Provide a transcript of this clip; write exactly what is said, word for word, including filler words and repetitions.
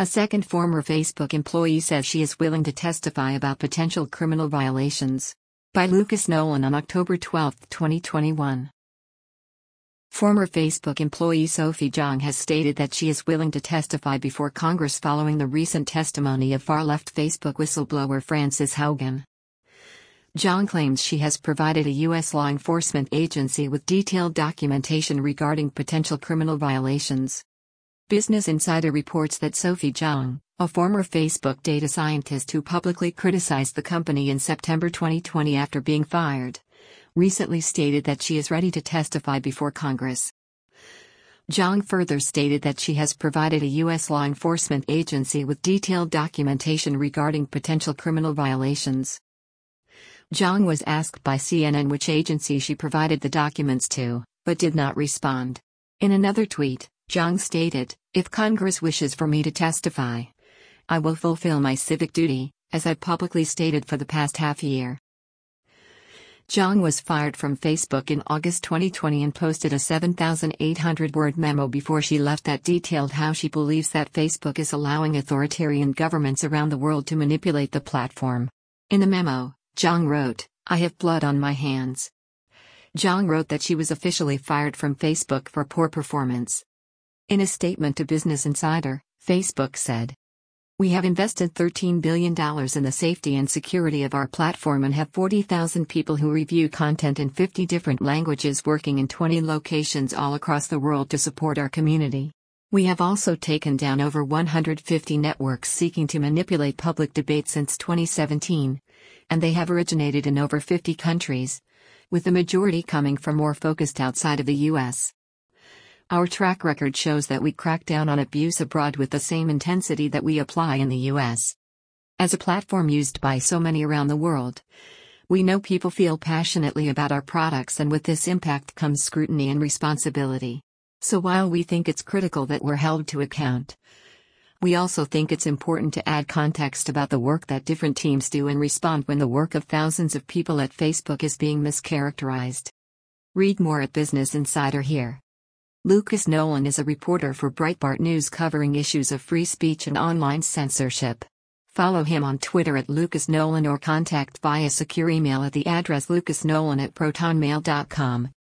A second former Facebook employee says she is willing to testify about potential criminal violations. By Lucas Nolan on October twelfth, twenty twenty-one. Former Facebook employee Sophie Zhang has stated that she is willing to testify before Congress following the recent testimony of far-left Facebook whistleblower Frances Haugen. Zhang claims she has provided a U S law enforcement agency with detailed documentation regarding potential criminal violations. Business Insider reports that Sophie Zhang, a former Facebook data scientist who publicly criticized the company in September twenty twenty after being fired, recently stated that she is ready to testify before Congress. Zhang further stated that she has provided a U S law enforcement agency with detailed documentation regarding potential criminal violations. Zhang was asked by C N N which agency she provided the documents to, but did not respond. In another tweet, Zhang stated, "If Congress wishes for me to testify, I will fulfill my civic duty, as I publicly stated for the past half year." Zhang was fired from Facebook in August twenty twenty and posted a seven thousand eight hundred word memo before she left that detailed how she believes that Facebook is allowing authoritarian governments around the world to manipulate the platform. In the memo, Zhang wrote, "I have blood on my hands." Zhang wrote that she was officially fired from Facebook for poor performance. In a statement to Business Insider, Facebook said, "We have invested thirteen billion dollars in the safety and security of our platform and have forty thousand people who review content in fifty different languages working in twenty locations all across the world to support our community. We have also taken down over one hundred fifty networks seeking to manipulate public debate since twenty seventeen, and they have originated in over fifty countries, with the majority coming from more focused outside of the U S Our track record shows that we crack down on abuse abroad with the same intensity that we apply in the U S As a platform used by so many around the world, we know people feel passionately about our products, and with this impact comes scrutiny and responsibility. So while we think it's critical that we're held to account, we also think it's important to add context about the work that different teams do and respond when the work of thousands of people at Facebook is being mischaracterized." Read more at Business Insider here. Lucas Nolan is a reporter for Breitbart News covering issues of free speech and online censorship. Follow him on Twitter at Lucas Nolan or contact via secure email at the address lucasnolan at protonmail dot com.